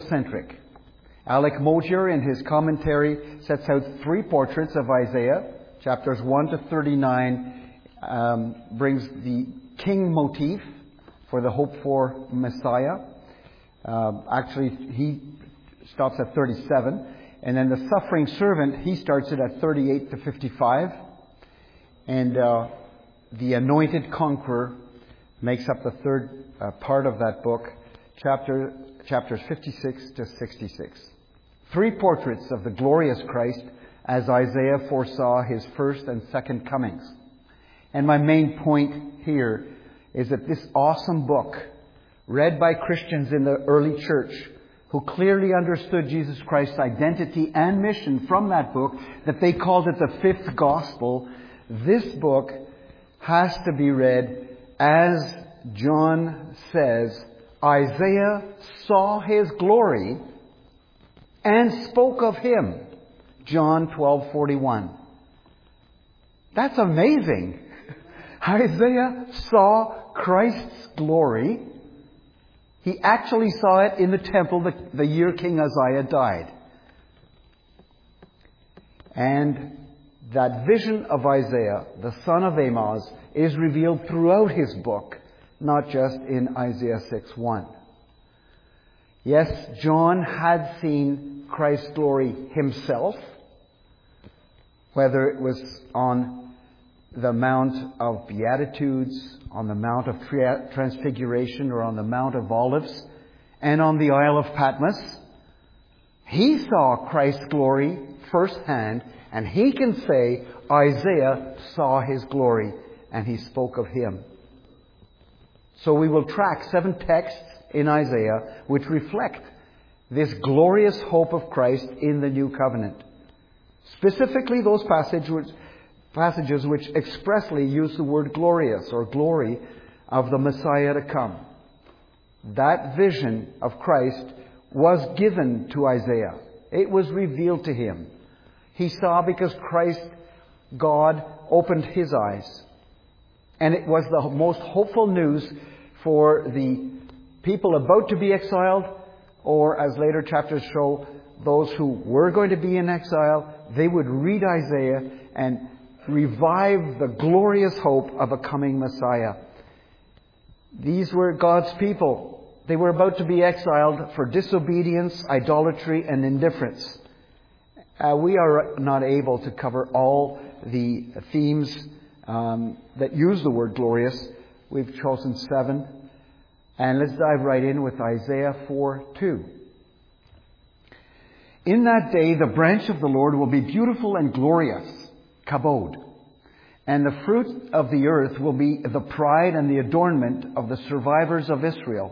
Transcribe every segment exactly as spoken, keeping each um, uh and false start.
centric. Alec Mosier, in his commentary, sets out three portraits of Isaiah. Chapters one to thirty-nine um, brings the king motif for the hoped-for Messiah. Um, actually, he stops at thirty-seven. And then the suffering servant, he starts it at thirty-eight to fifty-five. And uh, the anointed conqueror makes up the third uh, part of that book, chapter, chapters fifty-six to sixty-six. Three portraits of the glorious Christ as Isaiah foresaw his first and second comings. And my main point here is that this awesome book, read by Christians in the early church, who clearly understood Jesus Christ's identity and mission from that book, that they called it the fifth gospel, this book has to be read as John says, Isaiah saw his glory and spoke of him. John twelve forty-one. That's amazing. Isaiah saw Christ's glory. He actually saw it in the temple the, the year King Uzziah died. And that vision of Isaiah, the son of Amoz, is revealed throughout his book, not just in Isaiah six one. Yes, John had seen Christ's glory himself, whether it was on the Mount of Beatitudes, on the Mount of Transfiguration, or on the Mount of Olives, and on the Isle of Patmos. He saw Christ's glory firsthand, and he can say Isaiah saw his glory, and he spoke of him. So we will track seven texts in Isaiah which reflect this glorious hope of Christ in the new covenant. Specifically those passages which, passages which expressly use the word glorious or glory of the Messiah to come. That vision of Christ was given to Isaiah. It was revealed to him. He saw because Christ, God, opened his eyes. And it was the most hopeful news for the people about to be exiled, or as later chapters show, those who were going to be in exile. They would read Isaiah and revive the glorious hope of a coming Messiah. These were God's people. They were about to be exiled for disobedience, idolatry, and indifference. Uh, we are not able to cover all the themes um, that use the word glorious. We've chosen seven. And let's dive right in with Isaiah four two. In that day, the branch of the Lord will be beautiful and glorious, kabod. And the fruit of the earth will be the pride and the adornment of the survivors of Israel.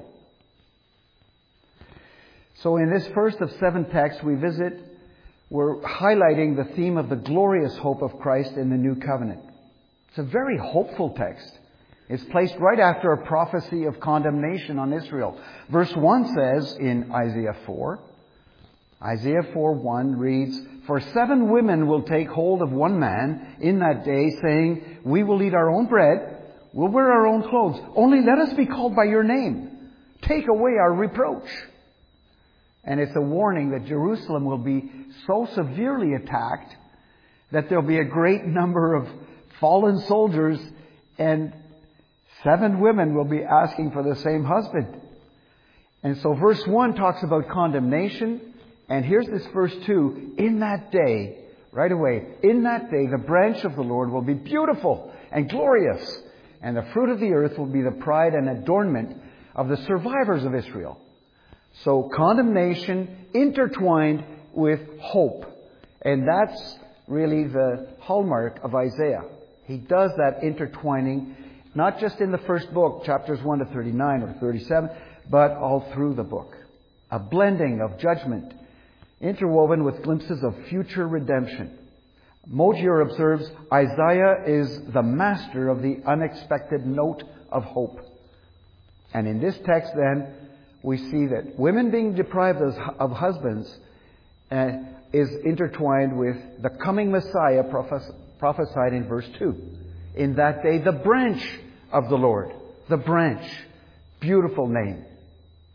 So in this first of seven texts we visit, we're highlighting the theme of the glorious hope of Christ in the new covenant. It's a very hopeful text. It's placed right after a prophecy of condemnation on Israel. Verse one says in Isaiah four, Isaiah four one reads, For seven women will take hold of one man in that day, saying, We will eat our own bread, we'll wear our own clothes. Only let us be called by your name. Take away our reproach. And it's a warning that Jerusalem will be so severely attacked that there'll be a great number of fallen soldiers, and seven women will be asking for the same husband. And so verse one talks about condemnation. And here's this verse two. In that day, right away, in that day, the branch of the Lord will be beautiful and glorious. And the fruit of the earth will be the pride and adornment of the survivors of Israel. So condemnation intertwined with hope. And that's really the hallmark of Isaiah. He does that intertwining, not just in the first book, chapters one to thirty-nine or thirty-seven, but all through the book. A blending of judgment, interwoven with glimpses of future redemption. Mosier observes, Isaiah is the master of the unexpected note of hope. And in this text then, we see that women being deprived of husbands uh, is intertwined with the coming Messiah prophes- prophesied in verse two. In that day, the branch of the Lord. The branch. Beautiful name.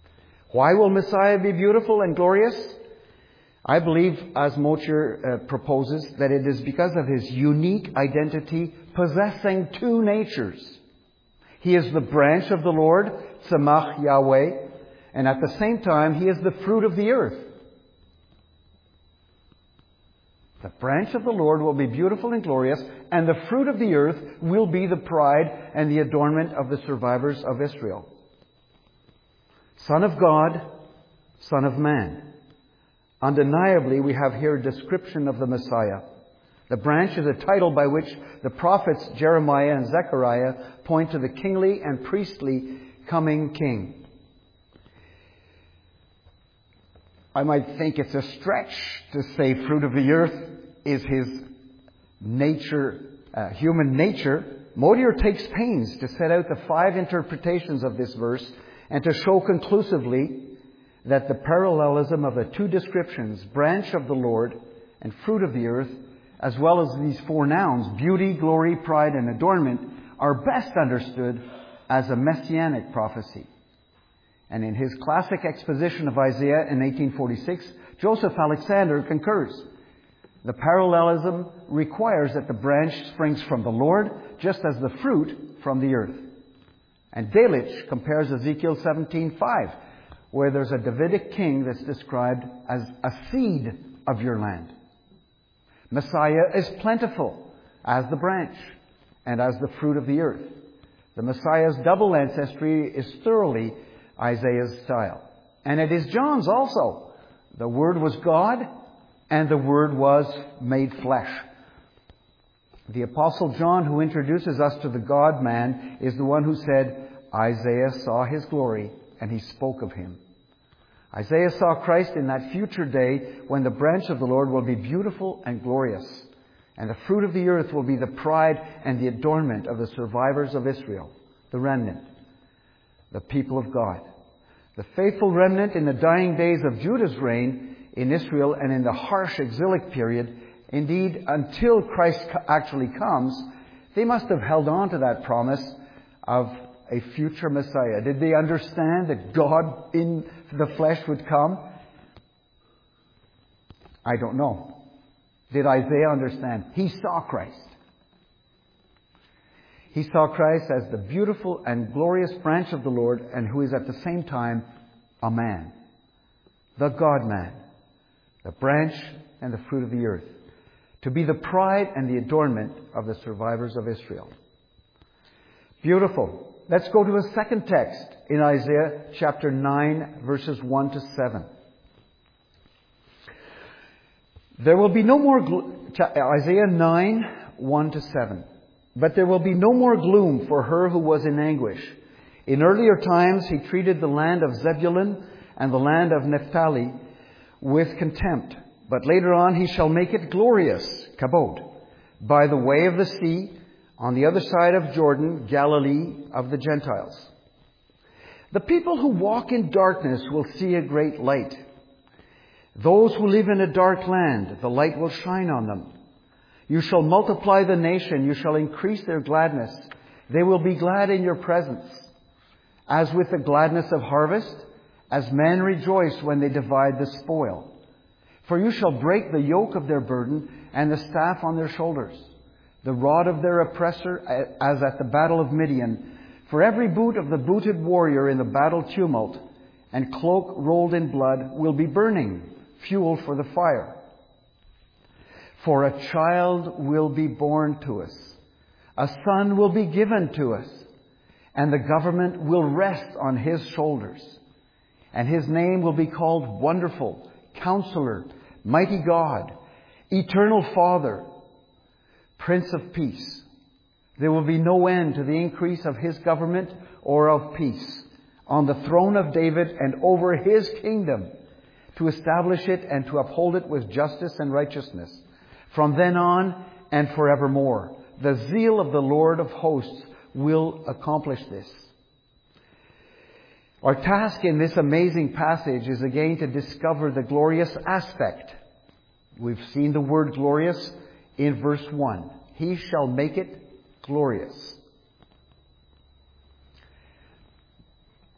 Why will Messiah be beautiful and glorious? I believe, as Mocher uh, proposes, that it is because of his unique identity possessing two natures. He is the branch of the Lord, Tzemach Yahweh, and at the same time, he is the fruit of the earth. The branch of the Lord will be beautiful and glorious, and the fruit of the earth will be the pride and the adornment of the survivors of Israel. Son of God, Son of Man. Undeniably, we have here a description of the Messiah. The branch is a title by which the prophets Jeremiah and Zechariah point to the kingly and priestly coming king. I might think it's a stretch to say fruit of the earth is his nature, uh, human nature. Motier takes pains to set out the five interpretations of this verse and to show conclusively that the parallelism of the two descriptions, branch of the Lord and fruit of the earth, as well as these four nouns, beauty, glory, pride, and adornment, are best understood as a messianic prophecy. And in his classic exposition of Isaiah in eighteen forty-six, Joseph Alexander concurs. The parallelism requires that the branch springs from the Lord, just as the fruit from the earth. And Delitzsch compares Ezekiel seventeen five, where there's a Davidic king that's described as a seed of your land. Messiah is plentiful as the branch and as the fruit of the earth. The Messiah's double ancestry is thoroughly Isaiah's style. And it is John's also. The Word was God, and the Word was made flesh. The Apostle John, who introduces us to the God-man, is the one who said, Isaiah saw his glory, and he spoke of him. Isaiah saw Christ in that future day when the branch of the Lord will be beautiful and glorious, and the fruit of the earth will be the pride and the adornment of the survivors of Israel, the remnant, the people of God. The faithful remnant in the dying days of Judah's reign in Israel and in the harsh exilic period, indeed until Christ actually comes, they must have held on to that promise of a future Messiah. Did they understand that God in the flesh would come? I don't know. Did Isaiah understand? He saw Christ. He saw Christ as the beautiful and glorious branch of the Lord, and who is at the same time a man. The God-man. The branch and the fruit of the earth. To be the pride and the adornment of the survivors of Israel. Beautiful. Let's go to a second text in Isaiah chapter nine, verses one to seven. There will be no more... Gl- Isaiah nine, one to seven. But there will be no more gloom for her who was in anguish. In earlier times he treated the land of Zebulun and the land of Naphtali with contempt. But later on he shall make it glorious, kabod, by the way of the sea, on the other side of Jordan, Galilee of the Gentiles. The people who walk in darkness will see a great light. Those who live in a dark land, the light will shine on them. You shall multiply the nation. You shall increase their gladness. They will be glad in your presence. As with the gladness of harvest, as men rejoice when they divide the spoil. For you shall break the yoke of their burden and the staff on their shoulders, the rod of their oppressor as at the battle of Midian. For every boot of the booted warrior in the battle tumult and cloak rolled in blood will be burning, fuel for the fire. For a child will be born to us, a son will be given to us, and the government will rest on his shoulders. And his name will be called Wonderful, Counselor, Mighty God, Eternal Father, Prince of Peace. There will be no end to the increase of his government or of peace on the throne of David and over his kingdom, to establish it and to uphold it with justice and righteousness from then on and forevermore. The zeal of the Lord of hosts will accomplish this. Our task in this amazing passage is again to discover the glorious aspect. We've seen the word glorious in verse one. He shall make it glorious.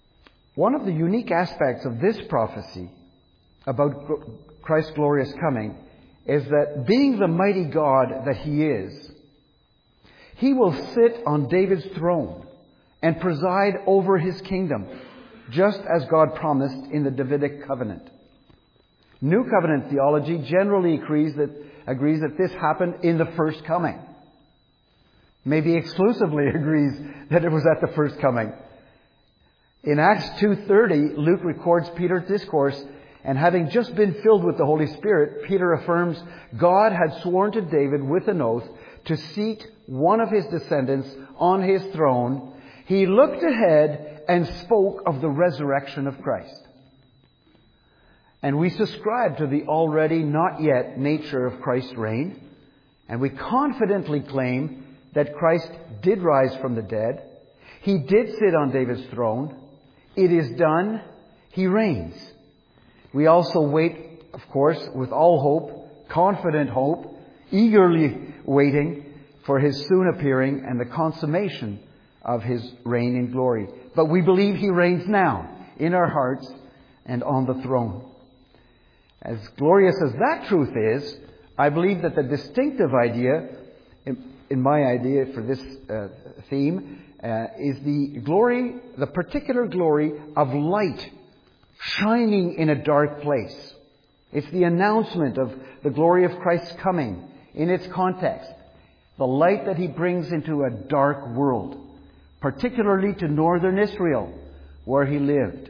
One of the unique aspects of this prophecy about Christ's glorious coming is that being the mighty God that He is, He will sit on David's throne and preside over His kingdom, just as God promised in the Davidic covenant. New covenant theology generally agrees that, agrees that this happened in the first coming. Maybe exclusively agrees that it was at the first coming. In Acts two thirty, Luke records Peter's discourse, and having just been filled with the Holy Spirit, Peter affirms God had sworn to David with an oath to seat one of his descendants on his throne. He looked ahead and spoke of the resurrection of Christ. And we subscribe to the already not yet nature of Christ's reign, and we confidently claim that Christ did rise from the dead. He did sit on David's throne. It is done. He reigns. We also wait, of course, with all hope, confident hope, eagerly waiting for His soon appearing and the consummation of His reign in glory. But we believe He reigns now in our hearts and on the throne. As glorious as that truth is, I believe that the distinctive idea, in, in my idea for this uh, theme, uh, is the glory, the particular glory of light shining in a dark place. It's the announcement of the glory of Christ's coming in its context. The light that He brings into a dark world, particularly to northern Israel, where He lived.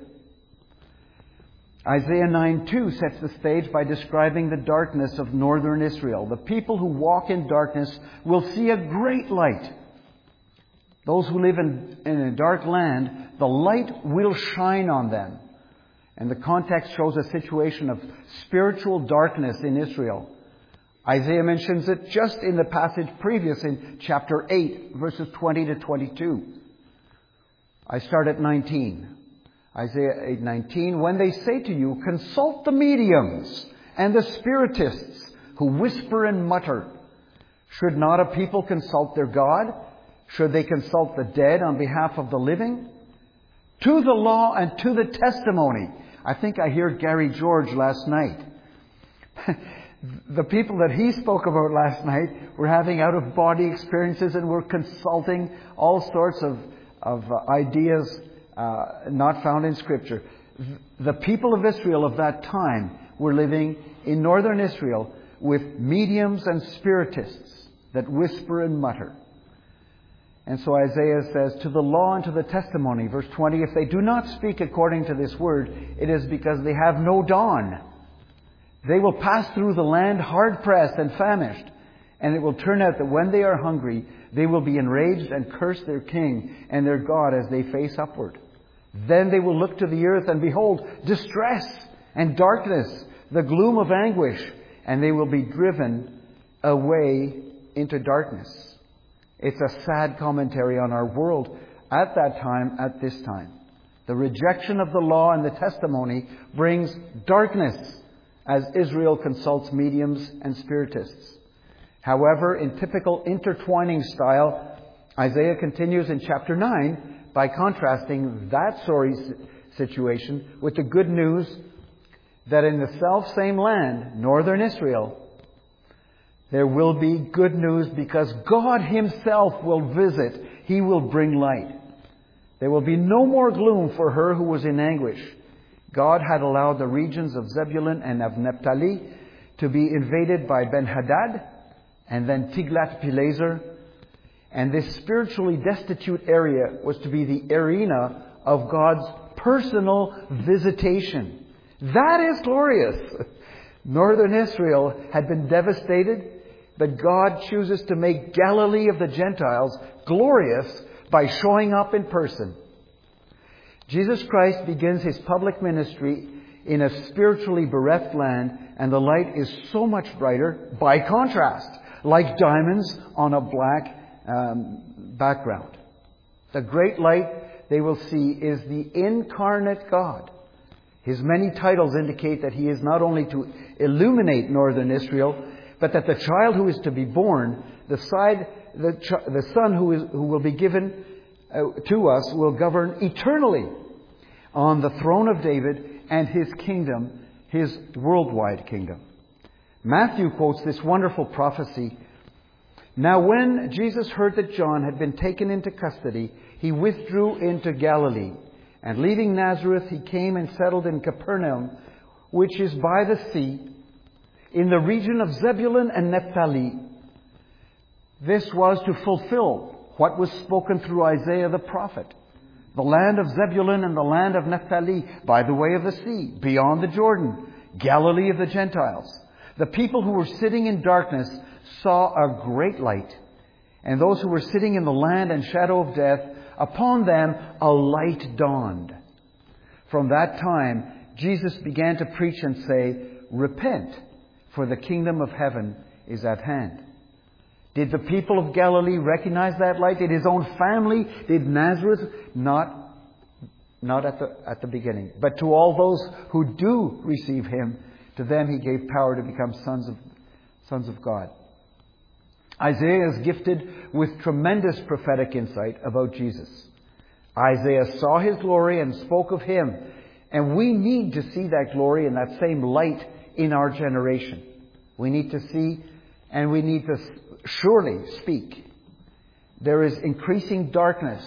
Isaiah nine two sets the stage by describing the darkness of northern Israel. The people who walk in darkness will see a great light. Those who live in, in a dark land, the light will shine on them. And the context shows a situation of spiritual darkness in Israel. Isaiah mentions it just in the passage previous in chapter eight, verses twenty to twenty-two. I start at nineteen. Isaiah eight nineteen. When they say to you, consult the mediums and the spiritists who whisper and mutter. Should not a people consult their God? Should they consult the dead on behalf of the living? To the law and to the testimony. I think I heard Gary George last night. The people that he spoke about last night were having out-of-body experiences and were consulting all sorts of, of uh, ideas uh, not found in Scripture. The people of Israel of that time were living in northern Israel with mediums and spiritists that whisper and mutter. And so Isaiah says, to the law and to the testimony, verse twenty, if they do not speak according to this word, it is because they have no dawn. They will pass through the land hard-pressed and famished, and it will turn out that when they are hungry, they will be enraged and curse their king and their God as they face upward. Then they will look to the earth and behold distress and darkness, the gloom of anguish, and they will be driven away into darkness. It's a sad commentary on our world at that time, at this time. The rejection of the law and the testimony brings darkness as Israel consults mediums and spiritists. However, in typical intertwining style, Isaiah continues in chapter nine by contrasting that sorry situation with the good news that in the self-same land, northern Israel, there will be good news because God Himself will visit. He will bring light. There will be no more gloom for her who was in anguish. God had allowed the regions of Zebulun and of Naphtali to be invaded by Ben-Hadad and then Tiglath-Pileser. And this spiritually destitute area was to be the arena of God's personal visitation. That is glorious. Northern Israel had been devastated, but God chooses to make Galilee of the Gentiles glorious by showing up in person. Jesus Christ begins His public ministry in a spiritually bereft land, and the light is so much brighter by contrast, like diamonds on a black um, background. The great light they will see is the incarnate God. His many titles indicate that He is not only to illuminate northern Israel, but that the child who is to be born, the, side, the, ch- the son who, is, who will be given uh, to us, will govern eternally. on the throne of David and his kingdom, his worldwide kingdom. Matthew quotes this wonderful prophecy. Now when Jesus heard that John had been taken into custody, he withdrew into Galilee. And leaving Nazareth, he came and settled in Capernaum, which is by the sea, in the region of Zebulun and Naphtali. This was to fulfill what was spoken through Isaiah the prophet. The land of Zebulun and the land of Naphtali, by the way of the sea, beyond the Jordan, Galilee of the Gentiles. The people who were sitting in darkness saw a great light. And those who were sitting in the land and shadow of death, upon them a light dawned. From that time, Jesus began to preach and say, Repent, for the kingdom of heaven is at hand. Did the people of Galilee recognize that light? Did his own family? Did Nazareth? Not, not at the, at the beginning. But to all those who do receive him, to them he gave power to become sons of, sons of God. Isaiah is gifted with tremendous prophetic insight about Jesus. Isaiah saw his glory and spoke of him. And we need to see that glory and that same light in our generation. We need to see and we need to surely speak. There is increasing darkness.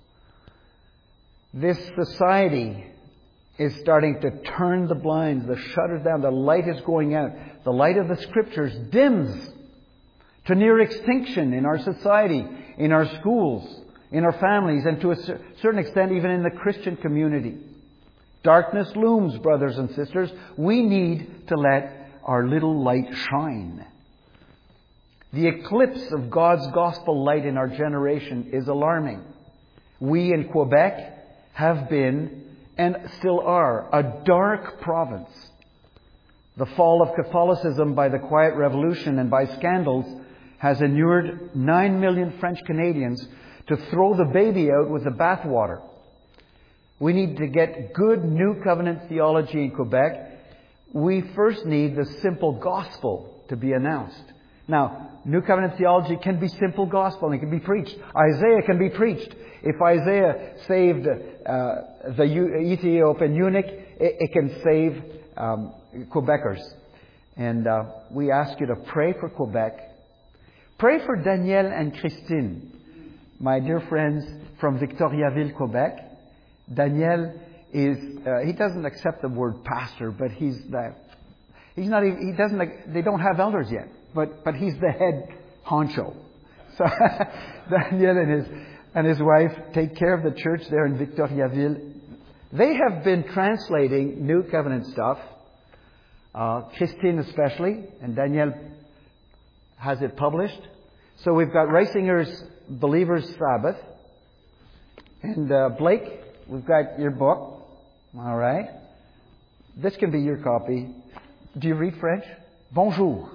This society is starting to turn the blinds, the shutters down. The light is going out. The light of the Scriptures dims to near extinction in our society, in our schools, in our families, and to a certain extent even in the Christian community. Darkness looms, brothers and sisters. We need to let our little light shine. The eclipse of God's gospel light in our generation is alarming. We in Quebec have been and still are a dark province. The fall of Catholicism by the Quiet Revolution and by scandals has inured nine million French Canadians to throw the baby out with the bathwater. We need to get good New Covenant theology in Quebec. We first need the simple gospel to be announced. Now, New Covenant theology can be simple gospel and it can be preached. Isaiah can be preached. If Isaiah saved uh, the Ethiopian eunuch, it, it can save um, Quebecers. And uh, we ask you to pray for Quebec. Pray for Daniel and Christine, my dear friends from Victoriaville, Quebec. Daniel is, uh, he doesn't accept the word pastor, but he's the, he's not even, he doesn't, they don't have elders yet. But but he's the head honcho. So Daniel and his and his wife take care of the church there in Victoriaville. They have been translating New Covenant stuff, uh, Christine especially, and Daniel has it published. So we've got Reisinger's Believer's Sabbath, and uh, Blake, we've got your book. All right, this can be your copy. Do you read French? Bonjour.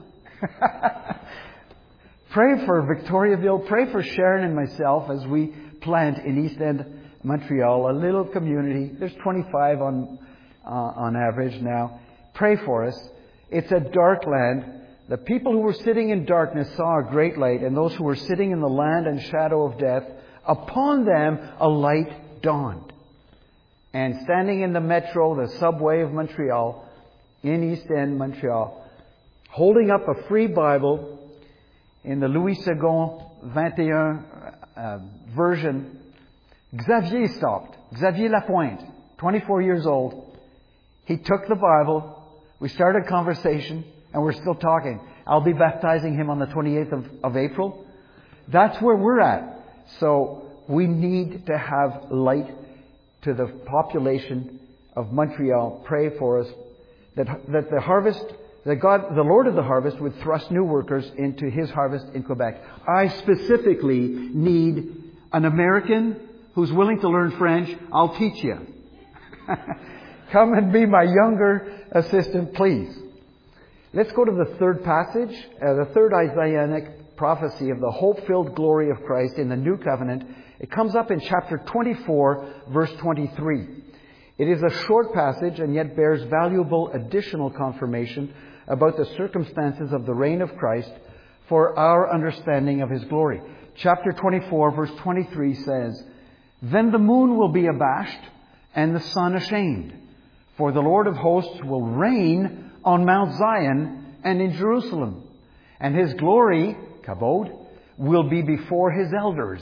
Pray for Victoriaville. Pray for Sharon and myself as we plant in East End, Montreal, a little community. There's twenty-five on uh, on average now. Pray for us. It's a dark land. The people who were sitting in darkness saw a great light, and those who were sitting in the land and shadow of death, upon them a light dawned. And standing in the metro, the subway of Montreal, in East End, Montreal, holding up a free Bible in the Louis Second twenty-one uh, version, Xavier stopped. Xavier Lapointe, twenty-four years old. He took the Bible. We started a conversation, and we're still talking. I'll be baptizing him on the twenty-eighth of, of April. That's where we're at. So we need to have light to the population of Montreal. Pray for us that that the harvest. That God, the Lord of the harvest, would thrust new workers into His harvest in Quebec. I specifically need an American who's willing to learn French. I'll teach you. Come and be my younger assistant, please. Let's go to the third passage, uh, the third Isaianic prophecy of the hope-filled glory of Christ in the New Covenant. It comes up in chapter twenty-four, verse twenty-three. It is a short passage and yet bears valuable additional confirmation about the circumstances of the reign of Christ for our understanding of His glory. Chapter twenty-four, verse twenty-three says, Then the moon will be abashed, and the sun ashamed. For the Lord of hosts will reign on Mount Zion and in Jerusalem, and His glory, Kabod, will be before His elders.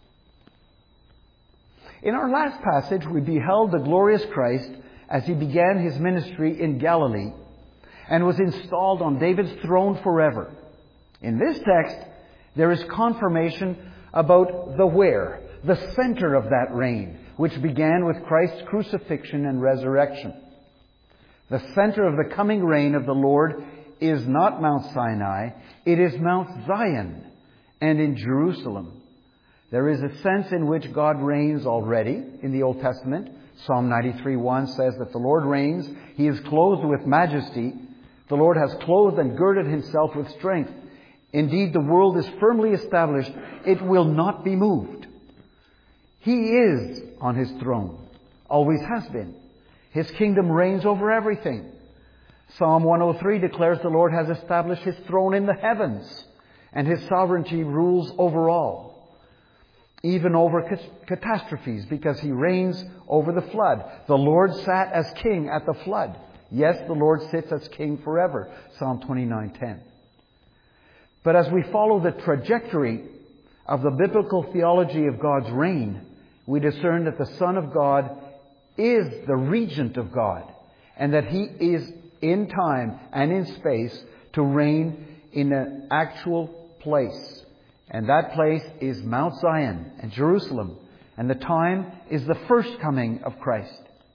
In our last passage, we beheld the glorious Christ as He began His ministry in Galilee and was installed on David's throne forever. In this text, there is confirmation about the where, the center of that reign, which began with Christ's crucifixion and resurrection. The center of the coming reign of the Lord is not Mount Sinai, it is Mount Zion and in Jerusalem. There is a sense in which God reigns already in the Old Testament. Psalm ninety-three one says that the Lord reigns. He is clothed with majesty. The Lord has clothed and girded Himself with strength. Indeed, the world is firmly established. It will not be moved. He is on His throne. Always has been. His kingdom reigns over everything. Psalm one oh three declares the Lord has established His throne in the heavens, and His sovereignty rules over all. Even over catastrophes, because He reigns over the flood. The Lord sat as king at the flood. Yes, the Lord sits as king forever. Psalm twenty-nine ten. But as we follow the trajectory of the biblical theology of God's reign, we discern that the Son of God is the regent of God, and that He is in time and in space to reign in an actual place. And that place is Mount Zion and Jerusalem. And the time is the first coming of Christ.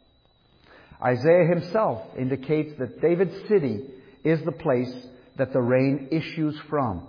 Isaiah himself indicates that David's city is the place that the reign issues from.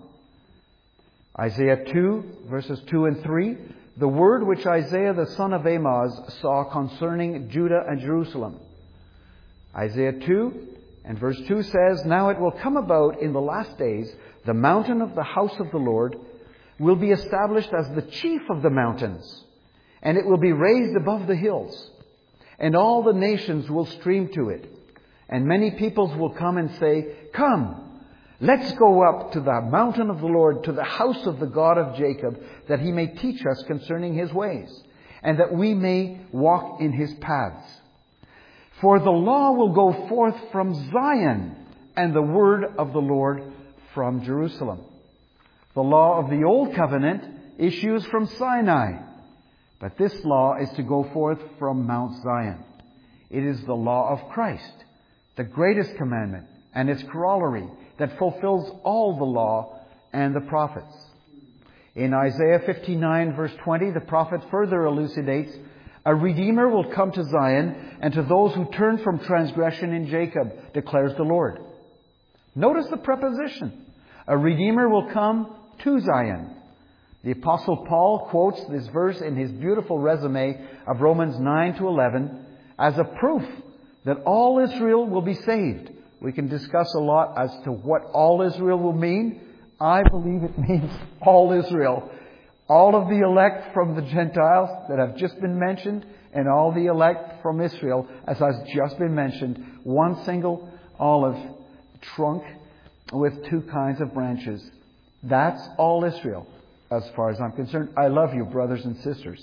Isaiah two, verses two and three, the word which Isaiah the son of Amoz saw concerning Judah and Jerusalem. Isaiah two and verse two says, Now it will come about in the last days, the mountain of the house of the Lord will be established as the chief of the mountains, and it will be raised above the hills, and all the nations will stream to it. And many peoples will come and say, Come, let's go up to the mountain of the Lord, to the house of the God of Jacob, that He may teach us concerning His ways, and that we may walk in His paths. For the law will go forth from Zion, and the word of the Lord from Jerusalem. The law of the Old Covenant issues from Sinai, but this law is to go forth from Mount Zion. It is the law of Christ, the greatest commandment, and its corollary that fulfills all the law and the prophets. In Isaiah fifty-nine, verse twenty, the prophet further elucidates, A Redeemer will come to Zion, and to those who turn from transgression in Jacob, declares the Lord. Notice the preposition. A Redeemer will come to Zion. The Apostle Paul quotes this verse in his beautiful resume of Romans nine to eleven as a proof that all Israel will be saved. We can discuss a lot as to what all Israel will mean. I believe it means all Israel. All of the elect from the Gentiles that have just been mentioned, and all the elect from Israel, as has just been mentioned. One single olive trunk with two kinds of branches. That's all Israel, as far as I'm concerned. I love you, brothers and sisters.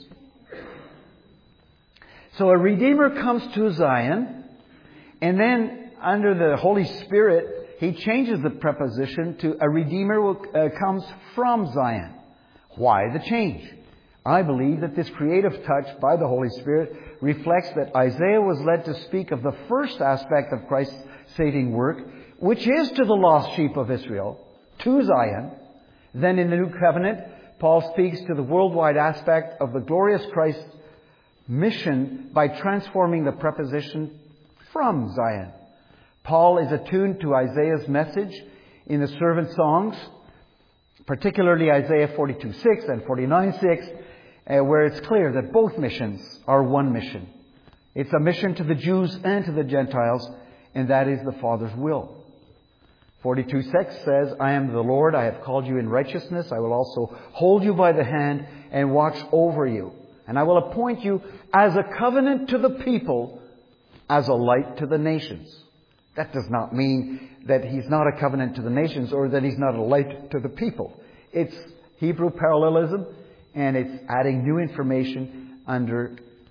So a Redeemer comes to Zion, and then under the Holy Spirit, He changes the preposition to a Redeemer will, uh, comes from Zion. Why the change? I believe that this creative touch by the Holy Spirit reflects that Isaiah was led to speak of the first aspect of Christ's saving work, which is to the lost sheep of Israel, to Zion. Then in the New Covenant, Paul speaks to the worldwide aspect of the glorious Christ's mission by transforming the preposition from Zion. Paul is attuned to Isaiah's message in the servant songs, particularly Isaiah forty-two six and forty-nine six, uh, where it's clear that both missions are one mission. It's a mission to the Jews and to the Gentiles, and that is the Father's will. forty-two six says, I am the Lord, I have called you in righteousness. I will also hold you by the hand and watch over you. And I will appoint you as a covenant to the people, as a light to the nations. That does not mean that He's not a covenant to the nations or that He's not a light to the people. It's Hebrew parallelism, and it's adding new information under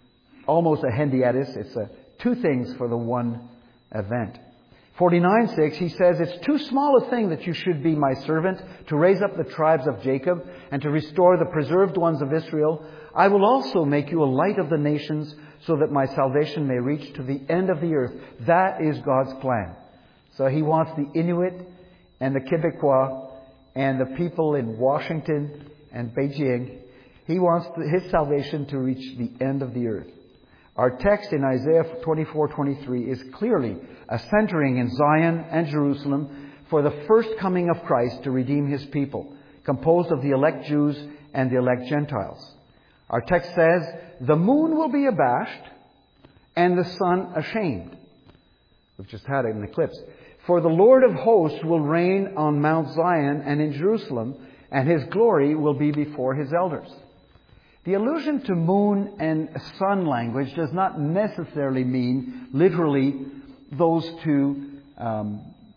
almost a hendiatis. It's a, two things for the one event. forty-nine six, he says, it's too small a thing that you should be my servant to raise up the tribes of Jacob and to restore the preserved ones of Israel. I will also make you a light of the nations so that my salvation may reach to the end of the earth. That is God's plan. So he wants the Inuit and the Quebecois and the people in Washington and Beijing. He wants his salvation to reach the end of the earth. Our text in Isaiah twenty-four twenty-three is clearly a centering in Zion and Jerusalem for the first coming of Christ to redeem his people, composed of the elect Jews and the elect Gentiles. Our text says, the moon will be abashed and the sun ashamed. We've just had an eclipse. For the Lord of hosts will reign on Mount Zion and in Jerusalem, and his glory will be before his elders. The allusion to moon and sun language does not necessarily mean literally those two um,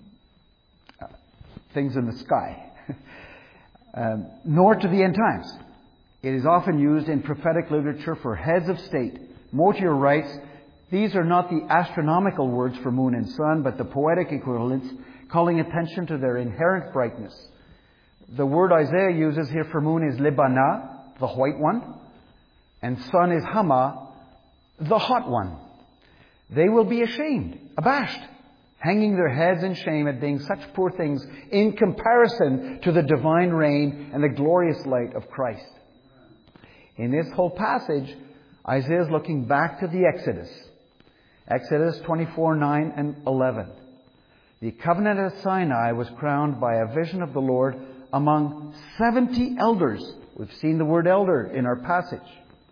things in the sky, um, nor to the end times. It is often used in prophetic literature for heads of state. Mortier writes, these are not the astronomical words for moon and sun, but the poetic equivalents, calling attention to their inherent brightness. The word Isaiah uses here for moon is Libana, the white one, and sun is Hama, the hot one. They will be ashamed, abashed, hanging their heads in shame at being such poor things in comparison to the divine reign and the glorious light of Christ. In this whole passage, Isaiah is looking back to the Exodus. Exodus twenty-four, nine and eleven. The covenant at Sinai was crowned by a vision of the Lord among seventy elders. We've seen the word elder in our passage.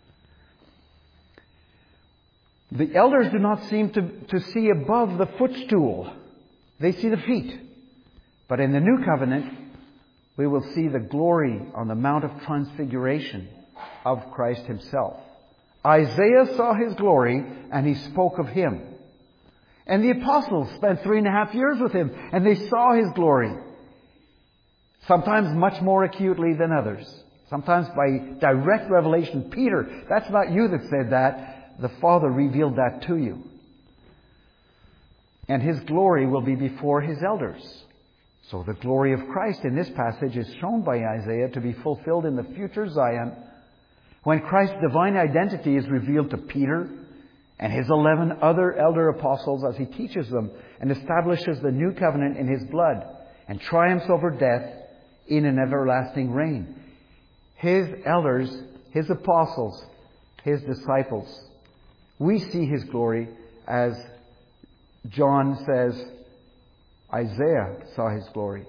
The elders do not seem to, to see above the footstool. They see the feet. But in the new covenant, we will see the glory on the Mount of Transfiguration of Christ himself. Isaiah saw his glory and he spoke of him. And the apostles spent three and a half years with him and they saw his glory. Sometimes much more acutely than others. Sometimes by direct revelation. Peter, that's not you that said that. The Father revealed that to you. And his glory will be before his elders. So the glory of Christ in this passage is shown by Isaiah to be fulfilled in the future Zion, when Christ's divine identity is revealed to Peter and his eleven other elder apostles as he teaches them and establishes the new covenant in his blood and triumphs over death in an everlasting reign. His elders, his apostles, his disciples, we see his glory as John says Isaiah saw his glory.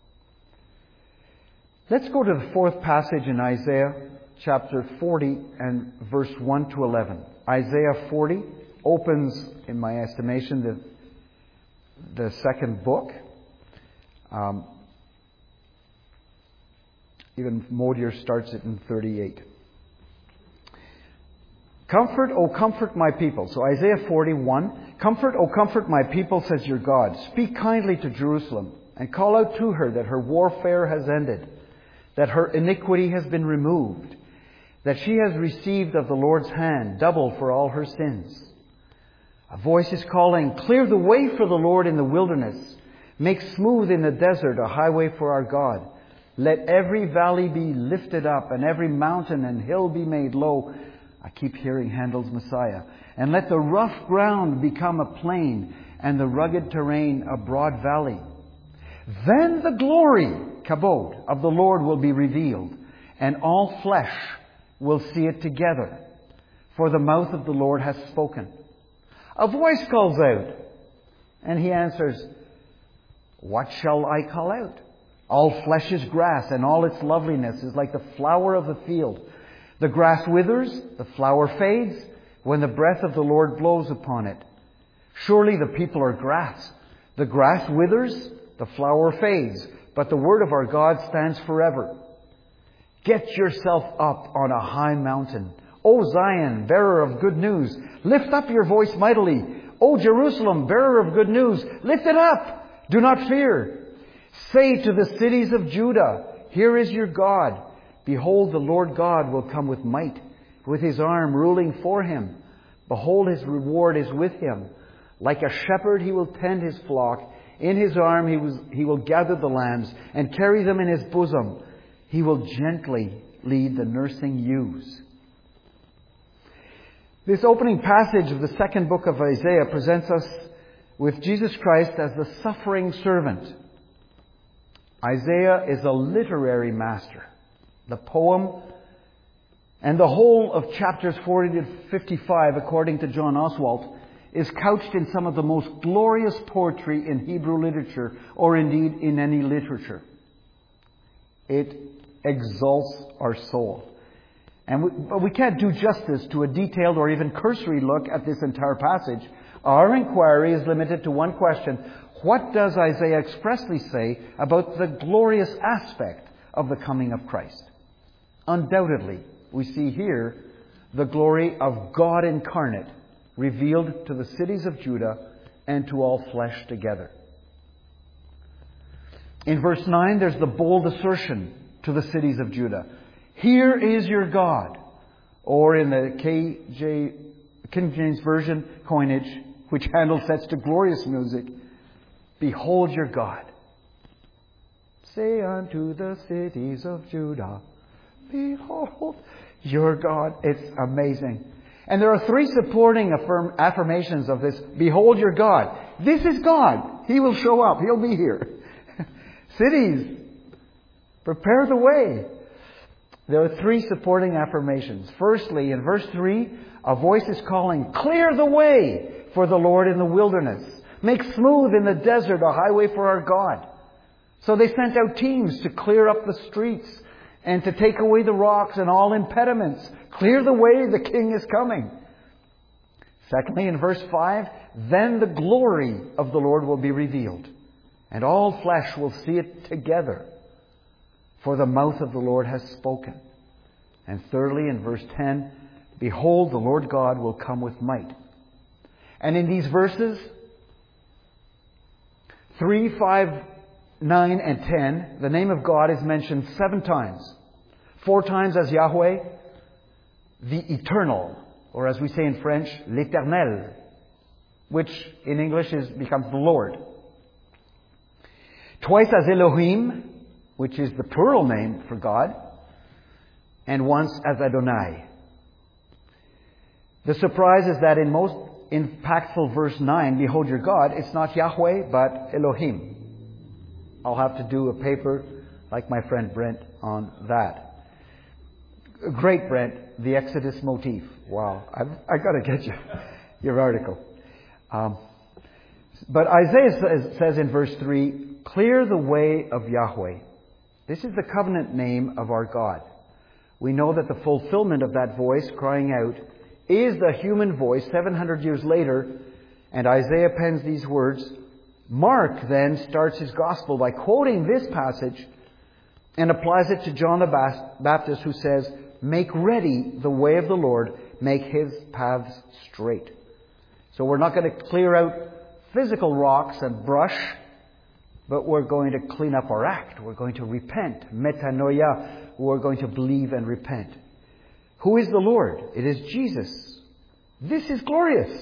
Let's go to the fourth passage in Isaiah chapter forty and verse one to eleven. Isaiah forty opens, in my estimation, the, the second book. Um, even Modier starts it in thirty-eight. Comfort, O comfort my people. So Isaiah forty-one. Comfort, O comfort my people, says your God. Speak kindly to Jerusalem and call out to her that her warfare has ended, that her iniquity has been removed, that she has received of the Lord's hand double for all her sins. A voice is calling, clear the way for the Lord in the wilderness. Make smooth in the desert a highway for our God. Let every valley be lifted up and every mountain and hill be made low. I keep hearing Handel's Messiah. And let the rough ground become a plain and the rugged terrain a broad valley. Then the glory, kabod, of the Lord will be revealed, and all flesh will see it together. For the mouth of the Lord has spoken. A voice calls out, and he answers, what shall I call out? All flesh is grass, and all its loveliness is like the flower of the field. The grass withers, the flower fades, when the breath of the Lord blows upon it. Surely the people are grass. The grass withers, the flower fades, but the word of our God stands forever. Get yourself up on a high mountain, O Zion, bearer of good news. Lift up your voice mightily. O Jerusalem, bearer of good news. Lift it up. Do not fear. Say to the cities of Judah, here is your God. Behold, the Lord God will come with might, with his arm ruling for him. Behold, his reward is with him. Like a shepherd, he will tend his flock. In his arm he, was, he will gather the lambs and carry them in his bosom. He will gently lead the nursing ewes. This opening passage of the second book of Isaiah presents us with Jesus Christ as the suffering servant. Isaiah is a literary master. The poem and the whole of chapters forty to fifty-five, according to John Oswalt, is couched in some of the most glorious poetry in Hebrew literature, or indeed in any literature. It exalts our soul. And we, but we can't do justice to a detailed or even cursory look at this entire passage. Our inquiry is limited to one question. What does Isaiah expressly say about the glorious aspect of the coming of Christ? Undoubtedly, we see here the glory of God incarnate revealed to the cities of Judah and to all flesh together. In verse nine, there's the bold assertion to the cities of Judah. Here is your God. Or in the K J, King James Version coinage, which Handel sets to glorious music, behold your God. Say unto the cities of Judah, behold your God. It's amazing. And there are three supporting affirm, affirmations of this. Behold your God. This is God. He will show up. He'll be here. Cities, prepare the way. There are three supporting affirmations. Firstly, in verse three, a voice is calling, clear the way for the Lord in the wilderness. Make smooth in the desert a highway for our God. So they sent out teams to clear up the streets and to take away the rocks and all impediments. Clear the way, the King is coming. Secondly, in verse five, then the glory of the Lord will be revealed, and all flesh will see it together, for the mouth of the Lord has spoken. And thirdly, in verse ten, behold, the Lord God will come with might. And in these verses, three, five, nine, and ten, the name of God is mentioned seven times. Four times as Yahweh, the Eternal, or as we say in French, l'Éternel, which in English is becomes the Lord. Twice as Elohim, which is the plural name for God, and once as Adonai. The surprise is that in most impactful verse nine, behold your God, it's not Yahweh, but Elohim. I'll have to do a paper like my friend Brent on that. Great, Brent, the Exodus motif. Wow, I've, I've got to get you your article. Um, but Isaiah says, says in verse three, clear the way of Yahweh. This is the covenant name of our God. We know that the fulfillment of that voice crying out is the human voice seven hundred years later, and Isaiah pens these words. Mark then starts his gospel by quoting this passage and applies it to John the Baptist, who says, make ready the way of the Lord, make his paths straight. So we're not going to clear out physical rocks and brush, but we're going to clean up our act. We're going to repent. Metanoia. We're going to believe and repent. Who is the Lord? It is Jesus. This is glorious.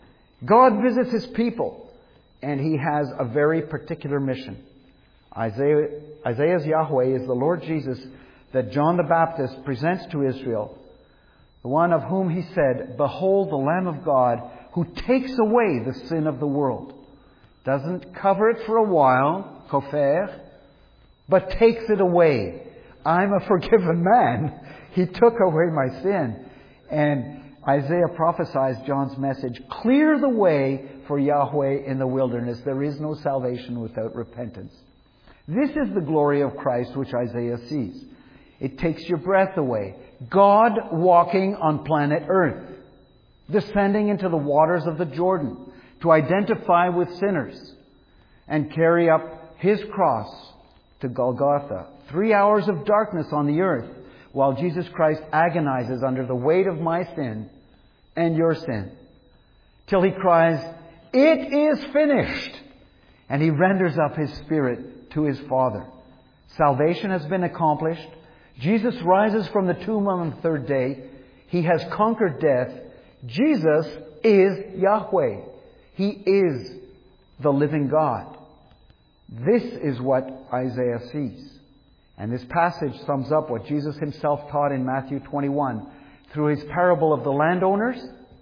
God visits his people, and he has a very particular mission. Isaiah, Isaiah's Yahweh is the Lord Jesus that John the Baptist presents to Israel, the one of whom he said, behold the Lamb of God who takes away the sin of the world. Doesn't cover it for a while, kofer, but takes it away. I'm a forgiven man. He took away my sin. And Isaiah prophesies John's message, clear the way for Yahweh in the wilderness. There is no salvation without repentance. This is the glory of Christ which Isaiah sees. It takes your breath away. God walking on planet Earth, descending into the waters of the Jordan to identify with sinners and carry up his cross to Golgotha. Three hours of darkness on the earth while Jesus Christ agonizes under the weight of my sin and your sin, till he cries, it is finished, and he renders up his spirit to his Father. Salvation has been accomplished. Jesus rises from the tomb on the third day. He has conquered death. Jesus is Yahweh. He is the living God. This is what Isaiah sees. And this passage sums up what Jesus himself taught in Matthew twenty-one through his parable of the landowners,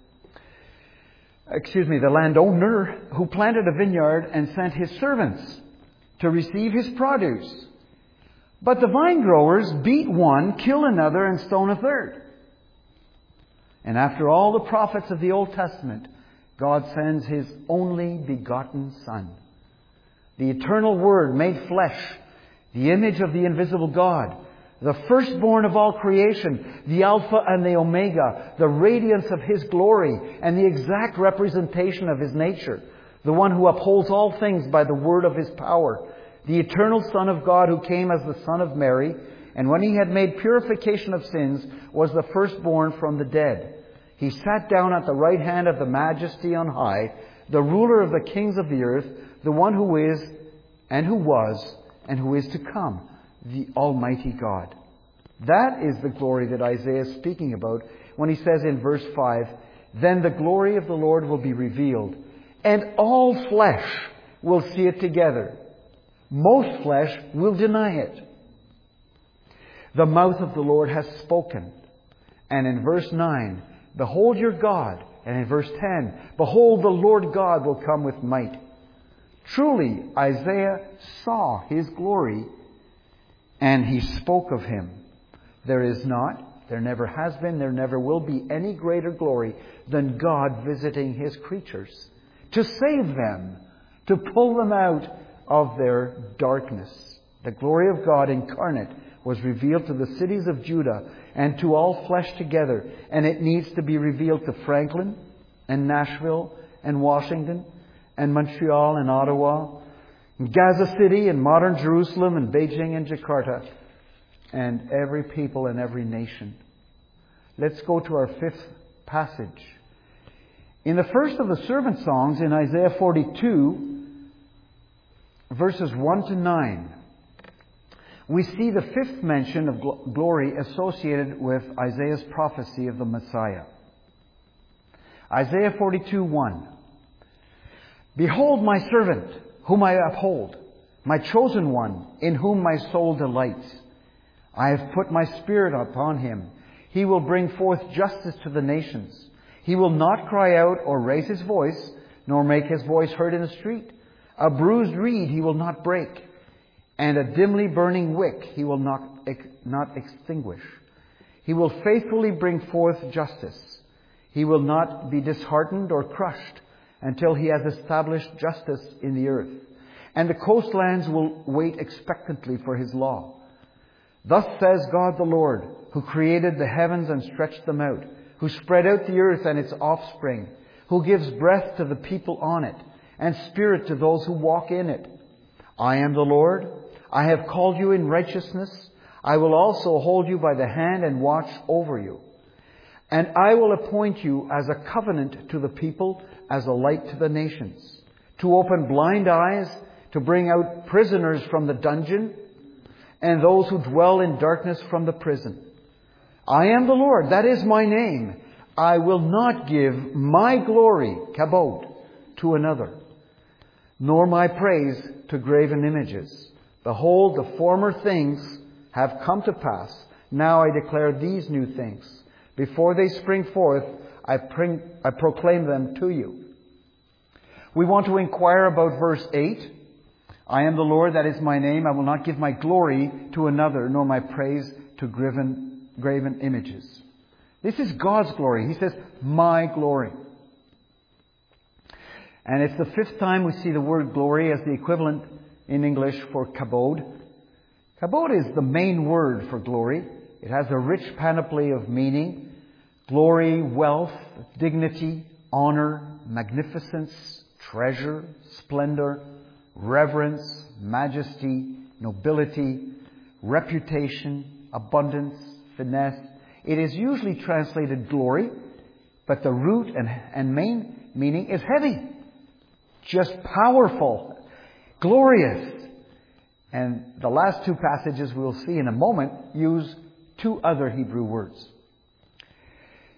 excuse me, the landowner who planted a vineyard and sent his servants to receive his produce. But the vine growers beat one, kill another, and stone a third. And after all the prophets of the Old Testament, God sends His only begotten Son, the eternal Word made flesh, the image of the invisible God, the firstborn of all creation, the Alpha and the Omega, the radiance of His glory, and the exact representation of His nature, the one who upholds all things by the word of His power, the eternal Son of God who came as the Son of Mary, and when He had made purification of sins, was the firstborn from the dead. He sat down at the right hand of the Majesty on high, the ruler of the kings of the earth, the one who is, and who was, and who is to come, the Almighty God. That is the glory that Isaiah is speaking about when he says in verse five, "Then the glory of the Lord will be revealed, and all flesh will see it together. Most flesh will deny it. The mouth of the Lord has spoken." And in verse nine, "Behold your God." And in verse ten, "Behold, the Lord God will come with might." Truly, Isaiah saw His glory, and he spoke of Him. There is not, there never has been, there never will be any greater glory than God visiting His creatures, to save them, to pull them out of their darkness. The glory of God incarnate was revealed to the cities of Judah and to all flesh together, and it needs to be revealed to Franklin and Nashville and Washington and Montreal and Ottawa, and Gaza City and modern Jerusalem and Beijing and Jakarta, and every people and every nation. Let's go to our fifth passage. In the first of the servant songs in Isaiah forty-two, verses one to nine, we see the fifth mention of gl- glory associated with Isaiah's prophecy of the Messiah. Isaiah forty-two, one. "Behold my servant, whom I uphold, my chosen one, in whom my soul delights. I have put my spirit upon him. He will bring forth justice to the nations. He will not cry out or raise his voice, nor make his voice heard in the street. A bruised reed he will not break, and a dimly burning wick he will not, not extinguish. He will faithfully bring forth justice. He will not be disheartened or crushed until he has established justice in the earth. And the coastlands will wait expectantly for his law. Thus says God the Lord, who created the heavens and stretched them out, who spread out the earth and its offspring, who gives breath to the people on it, and spirit to those who walk in it. I am the Lord. I have called you in righteousness. I will also hold you by the hand and watch over you. And I will appoint you as a covenant to the people, as a light to the nations, to open blind eyes, to bring out prisoners from the dungeon, and those who dwell in darkness from the prison. I am the Lord, that is my name. I will not give my glory, kabod, to another, nor my praise to graven images. Behold, the former things have come to pass. Now I declare these new things. Before they spring forth, I, bring, I proclaim them to you." We want to inquire about verse eight. "I am the Lord, that is my name. I will not give my glory to another, nor my praise to graven, graven images." This is God's glory. He says, my glory. And it's the fifth time we see the word glory as the equivalent in English for kabod. Kabod is the main word for glory. It has a rich panoply of meaning. Glory, wealth, dignity, honor, magnificence, treasure, splendor, reverence, majesty, nobility, reputation, abundance, finesse. It is usually translated glory, but the root and, and main meaning is heavy, just powerful, glorious. And the last two passages we'll see in a moment use two other Hebrew words.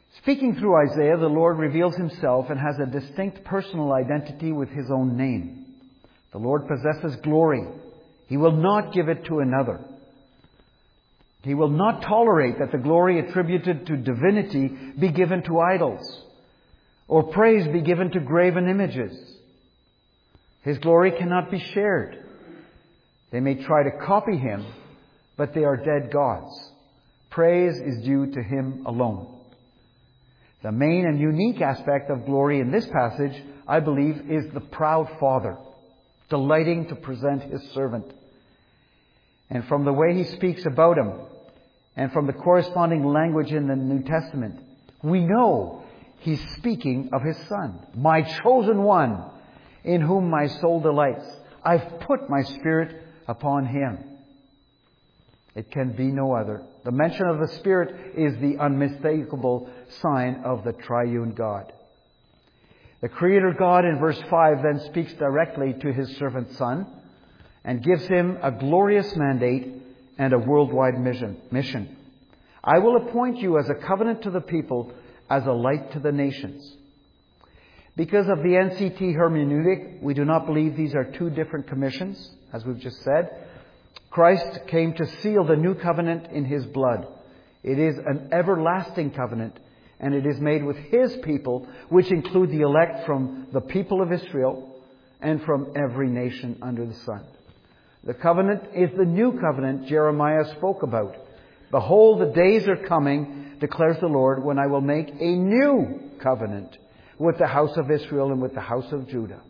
Speaking through Isaiah, the Lord reveals himself and has a distinct personal identity with his own name. The Lord possesses glory. He will not give it to another. He will not tolerate that the glory attributed to divinity be given to idols, or praise be given to graven images. His glory cannot be shared. They may try to copy him, but they are dead gods. Praise is due to him alone. The main and unique aspect of glory in this passage, I believe, is the proud Father, delighting to present his servant. And from the way he speaks about him, and from the corresponding language in the New Testament, we know he's speaking of his Son, my chosen one, in whom my soul delights. I've put my Spirit upon him. It can be no other. The mention of the Spirit is the unmistakable sign of the triune God. The Creator God in verse five then speaks directly to his servant Son and gives him a glorious mandate and a worldwide mission. I will appoint you as a covenant to the people, as a light to the nations. Because of the N C T hermeneutic, we do not believe these are two different commissions, as we've just said. Christ came to seal the new covenant in his blood. It is an everlasting covenant, and it is made with his people, which include the elect from the people of Israel and from every nation under the sun. The covenant is the new covenant Jeremiah spoke about. Behold, the days are coming, declares the Lord, when I will make a new covenant with the house of Israel and with the house of Judah.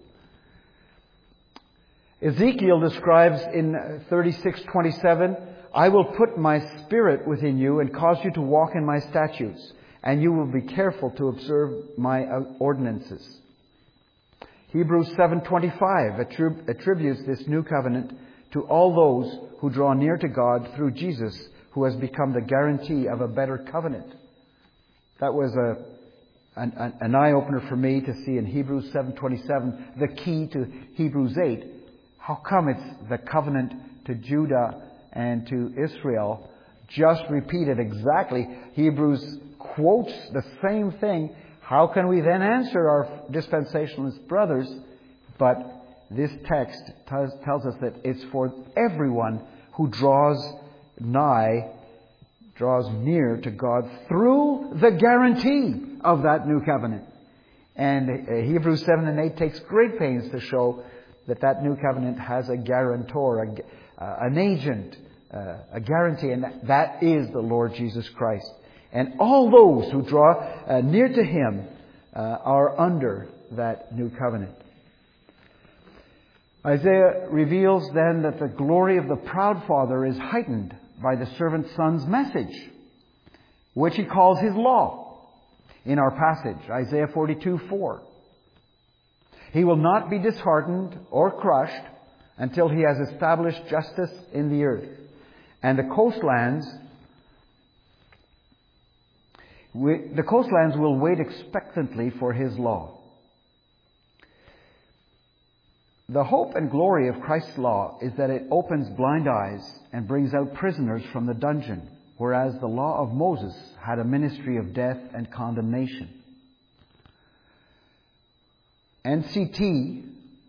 Ezekiel describes in thirty-six twenty-seven, I will put my spirit within you and cause you to walk in my statutes, and you will be careful to observe my ordinances. Hebrews seven twenty-five attrib- attributes this new covenant to all those who draw near to God through Jesus, who has become the guarantee of a better covenant. That was a, an, an eye-opener for me to see in Hebrews seven twenty-seven, the key to Hebrews eight. How come it's the covenant to Judah and to Israel just repeated exactly? Hebrews quotes the same thing. How can we then answer our dispensationalist brothers? But this text tells, tells us that it's for everyone who draws nigh, draws near to God through the guarantee of that new covenant. And Hebrews seven and eight takes great pains to show that that new covenant has a guarantor, a, uh, an agent, uh, a guarantee, and that, that is the Lord Jesus Christ. And all those who draw uh, near to him uh, are under that new covenant. Isaiah reveals then that the glory of the proud Father is heightened by the servant Son's message, which he calls his law in our passage, Isaiah forty-two four. He will not be disheartened or crushed until he has established justice in the earth. And the coastlands, the coastlands will wait expectantly for his law. The hope and glory of Christ's law is that it opens blind eyes and brings out prisoners from the dungeon, whereas the law of Moses had a ministry of death and condemnation. N C T,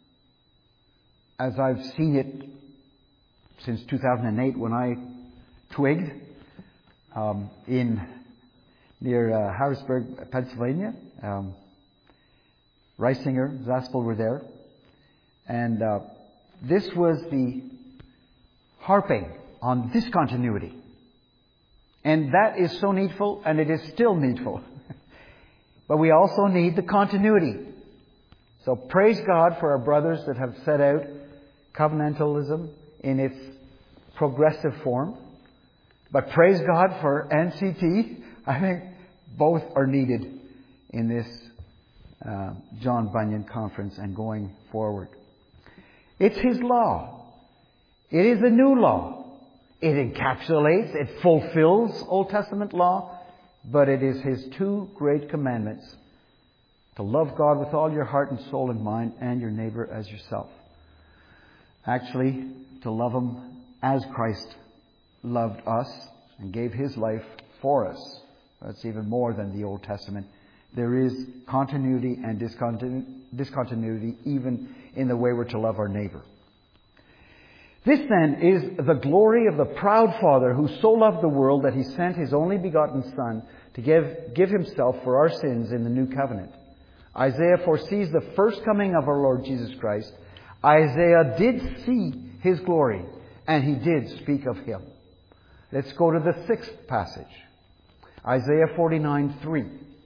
as I've seen it since two thousand eight when I twigged um, in near uh, Harrisburg, Pennsylvania. Um, Reisinger, Zaspel were there. And uh, this was the harping on discontinuity. And that is so needful, and it is still needful. But we also need the continuity. So praise God for our brothers that have set out covenantalism in its progressive form. But praise God for N C T. I think both are needed in this uh, John Bunyan conference and going forward. It's his law. It is a new law. It encapsulates, it fulfills Old Testament law, but it is his two great commandments: to love God with all your heart and soul and mind, and your neighbor as yourself. Actually, to love him as Christ loved us and gave his life for us That's even more than the Old Testament. There is continuity and discontinu- discontinuity even in the way we're to love our neighbor. This then is the glory of the proud Father who so loved the world that He sent His only begotten Son to give, give Himself for our sins in the new covenant. Isaiah foresees the first coming of our Lord Jesus Christ. Isaiah did see His glory, and he did speak of Him. Let's go to the sixth passage. Isaiah forty-nine three.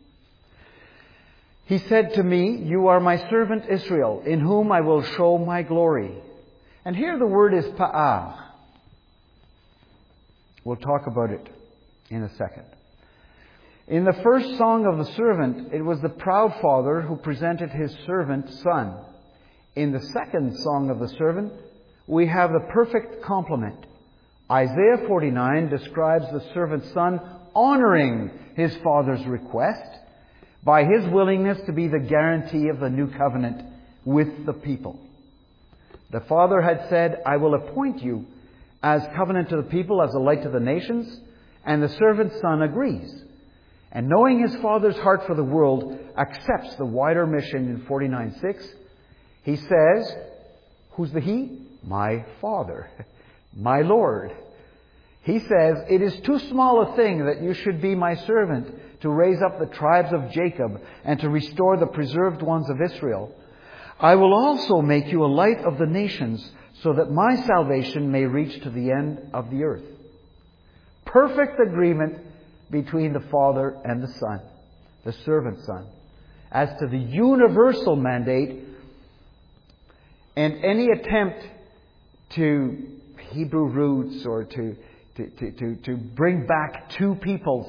He said to me, "You are my servant Israel, in whom I will show my glory." And here the word is pa'ah. We'll talk about it in a second. In the first song of the servant, it was the proud father who presented his servant son. In the second song of the servant, we have the perfect complement. Isaiah forty-nine describes the servant's son honoring his father's request by his willingness to be the guarantee of the new covenant with the people. The father had said, "I will appoint you as covenant to the people, as a light to the nations," and the servant's son agrees. And knowing his father's heart for the world, accepts the wider mission in forty-nine six. He says, who's the he? My Father, my Lord. He says, "It is too small a thing that you should be my servant to raise up the tribes of Jacob and to restore the preserved ones of Israel. I will also make you a light of the nations so that my salvation may reach to the end of the earth." Perfect agreement between the Father and the Son, the servant Son, as to the universal mandate. And any attempt to Hebrew roots or to to, to, to, to bring back two peoples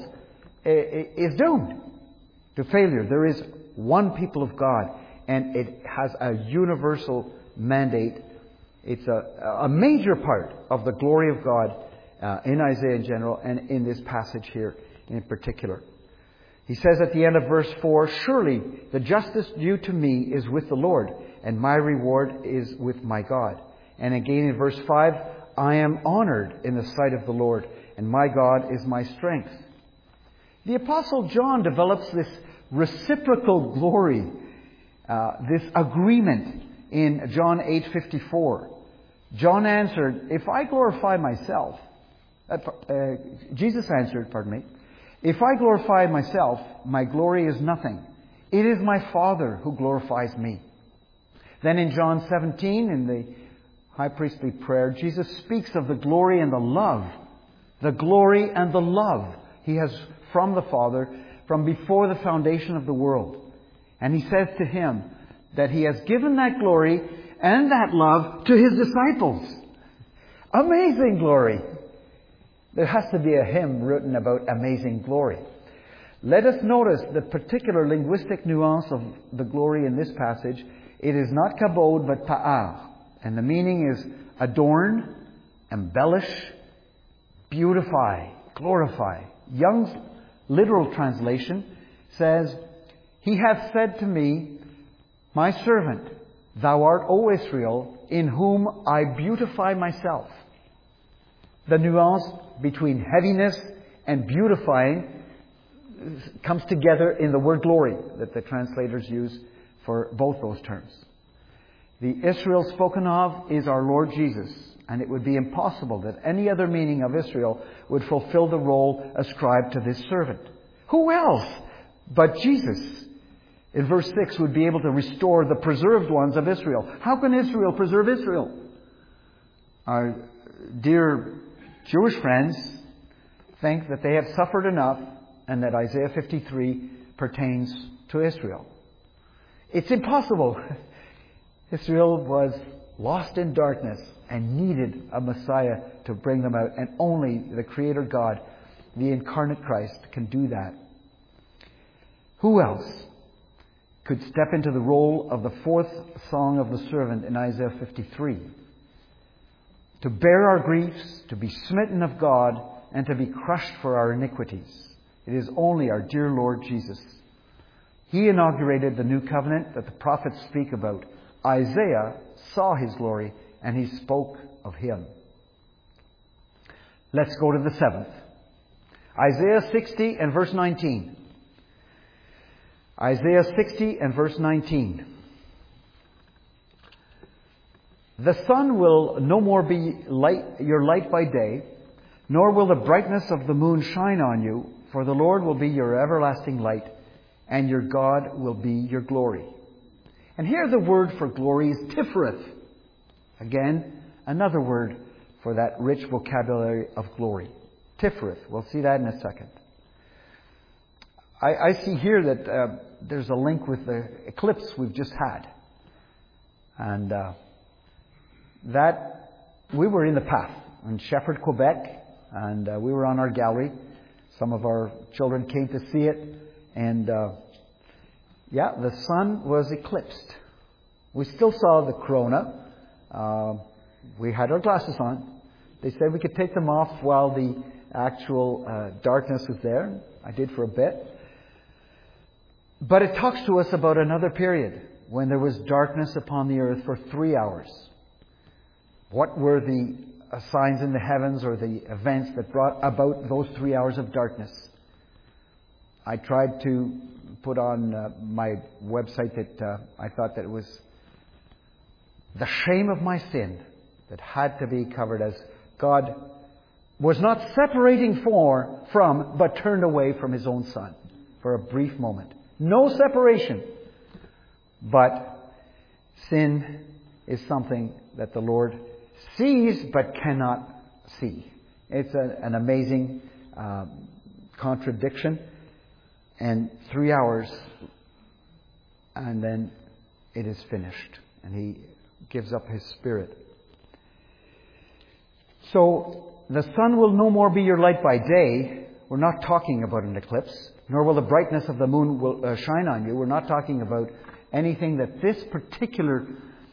is doomed to failure. There is one people of God, and it has a universal mandate. It's a, a major part of the glory of God uh, in Isaiah in general and in this passage here in particular. He says at the end of verse four, "Surely the justice due to me is with the Lord, and my reward is with my God." And again in verse five, "I am honored in the sight of the Lord, and my God is my strength." The Apostle John develops this reciprocal glory, uh, this agreement in John eight fifty-four. John answered, "If I glorify myself," uh, uh, Jesus answered, pardon me, "If I glorify myself, my glory is nothing. It is my Father who glorifies me." Then in John seventeen, in the high priestly prayer, Jesus speaks of the glory and the love. The glory and the love He has from the Father from before the foundation of the world. And He says to Him that He has given that glory and that love to His disciples. Amazing glory. There has to be a hymn written about amazing glory. Let us notice the particular linguistic nuance of the glory in this passage. It is not kabod, but pa'ah. And the meaning is adorn, embellish, beautify, glorify. Young's literal translation says, "He hath said to me, my servant, thou art, O Israel, in whom I beautify myself." The nuance between heaviness and beautifying comes together in the word glory that the translators use for both those terms. The Israel spoken of is our Lord Jesus, and it would be impossible that any other meaning of Israel would fulfill the role ascribed to this servant. Who else but Jesus, in verse six, would be able to restore the preserved ones of Israel? How can Israel preserve Israel? Our dear Jewish friends think that they have suffered enough and that Isaiah fifty-three pertains to Israel. It's impossible. Israel was lost in darkness and needed a Messiah to bring them out. And only the Creator God, the incarnate Christ, can do that. Who else could step into the role of the fourth song of the servant in Isaiah fifty-three? To bear our griefs, to be smitten of God, and to be crushed for our iniquities. It is only our dear Lord Jesus. He inaugurated the new covenant that the prophets speak about. Isaiah saw His glory, and he spoke of Him. Let's go to the seventh. Isaiah sixty and verse nineteen. Isaiah sixty and verse nineteen. The sun will no more be light, your light by day, nor will the brightness of the moon shine on you, for the Lord will be your everlasting light, and your God will be your glory. And here the word for glory is Tifereth. Again, another word for that rich vocabulary of glory. Tifereth. We'll see that in a second. I, I see here that uh, there's a link with the eclipse we've just had. And uh, that, we were in the path in Shefford, Quebec, and uh, we were on our gallery. Some of our children came to see it, and uh, yeah, the sun was eclipsed. We still saw the corona. Uh, we had our glasses on. They said we could take them off while the actual uh, darkness was there. I did for a bit. But it talks to us about another period when there was darkness upon the earth for three hours. What were the uh, signs in the heavens or the events that brought about those three hours of darkness? I tried to put on uh, my website that uh, I thought that it was the shame of my sin that had to be covered, as God was not separating for, from, but turned away from His own Son for a brief moment. No separation. But sin is something that the Lord sees but cannot see. It's a, an amazing uh, contradiction. And three hours, and then it is finished. And He gives up His Spirit. So, the sun will no more be your light by day. We're not talking about an eclipse. Nor will the brightness of the moon will, uh, shine on you. We're not talking about anything that this particular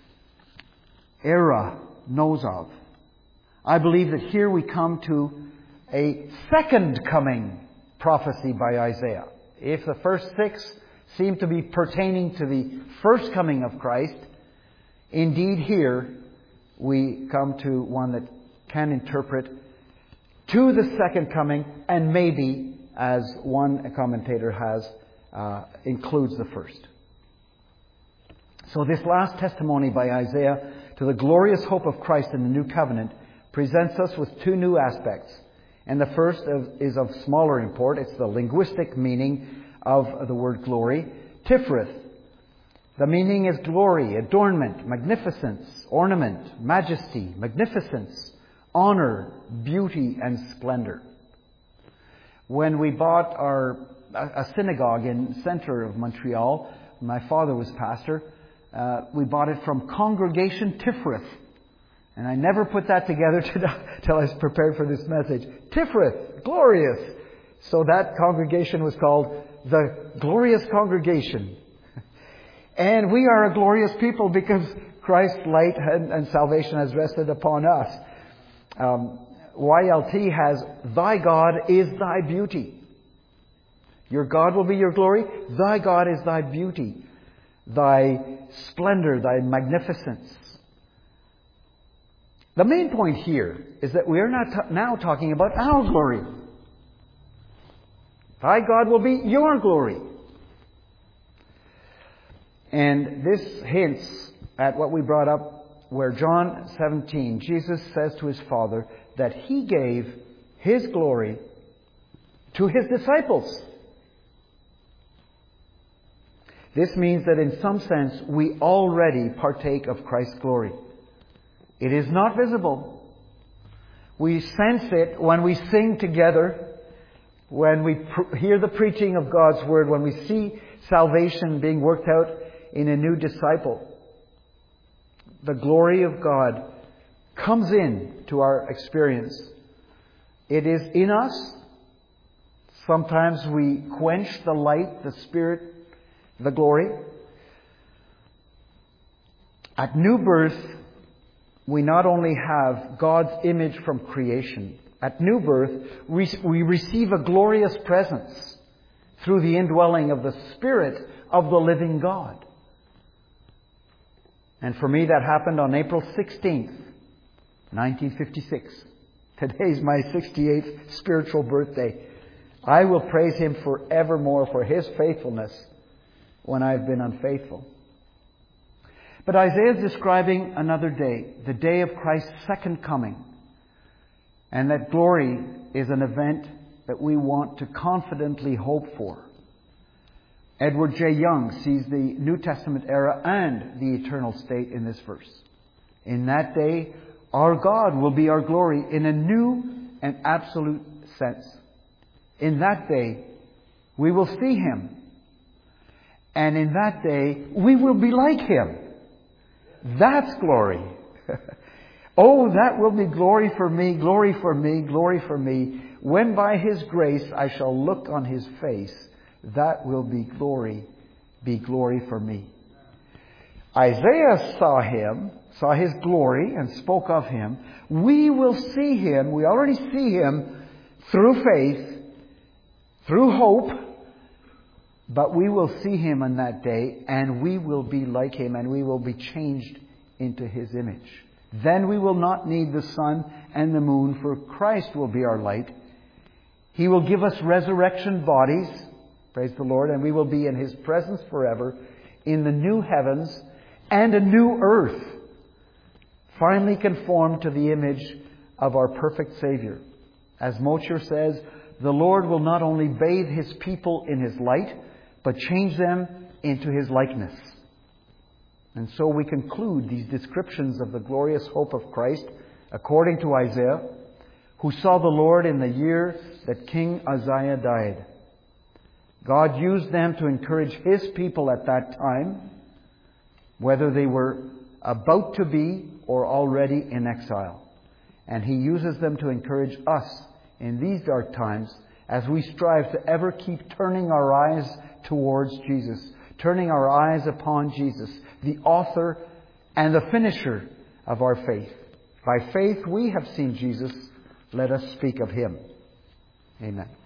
era knows of. I believe that here we come to a second coming prophecy by Isaiah. If the first six seem to be pertaining to the first coming of Christ, indeed here we come to one that can interpret to the second coming, and maybe, as one commentator has, uh, includes the first. So this last testimony by Isaiah to the glorious hope of Christ in the new covenant presents us with two new aspects. And the first is of smaller import. It's the linguistic meaning of the word glory. Tifereth. The meaning is glory, adornment, magnificence, ornament, majesty, magnificence, honor, beauty, and splendor. When we bought our a synagogue in the center of Montreal, my father was pastor, uh, we bought it from Congregation Tifereth. And I never put that together until I was prepared for this message. Tifereth, glorious. So that congregation was called the Glorious Congregation. And we are a glorious people because Christ's light and, and salvation has rested upon us. Um, Y L T has, Thy God is Thy beauty. Your God will be your glory. Thy God is Thy beauty, Thy splendor, Thy magnificence. The main point here is that we are not t- now talking about our glory. Thy God will be your glory. And this hints at what we brought up, where John seventeen, Jesus says to His Father that He gave His glory to His disciples. This means that in some sense we already partake of Christ's glory. It is not visible. We sense it when we sing together, when we pr- hear the preaching of God's Word, when we see salvation being worked out in a new disciple. The glory of God comes in to our experience. It is in us. Sometimes we quench the light, the Spirit, the glory. At new birth, we not only have God's image from creation. At new birth, we, we receive a glorious presence through the indwelling of the Spirit of the living God. And for me, that happened on April sixteenth, nineteen fifty-six. Today's my sixty-eighth spiritual birthday. I will praise Him forevermore for His faithfulness when I've been unfaithful. But Isaiah is describing another day, the day of Christ's second coming. And that glory is an event that we want to confidently hope for. Edward J. Young sees the New Testament era and the eternal state in this verse. In that day, our God will be our glory in a new and absolute sense. In that day, we will see Him. And in that day, we will be like Him. That's glory. Oh, that will be glory for me, glory for me, glory for me. When by His grace I shall look on His face, that will be glory, be glory for me. Isaiah saw Him, saw His glory, and spoke of Him. We will see Him, we already see Him through faith, through hope, but we will see Him on that day, and we will be like Him, and we will be changed into His image. Then we will not need the sun and the moon, for Christ will be our light. He will give us resurrection bodies, praise the Lord, and we will be in His presence forever, in the new heavens and a new earth, finally conformed to the image of our perfect Savior. As Mocher says, the Lord will not only bathe His people in His light, but change them into His likeness. And so we conclude these descriptions of the glorious hope of Christ according to Isaiah, who saw the Lord in the year that King Uzziah died. God used them to encourage His people at that time, whether they were about to be or already in exile. And He uses them to encourage us in these dark times as we strive to ever keep turning our eyes towards Jesus, turning our eyes upon Jesus, the author and the finisher of our faith. By faith we have seen Jesus. Let us speak of Him. Amen.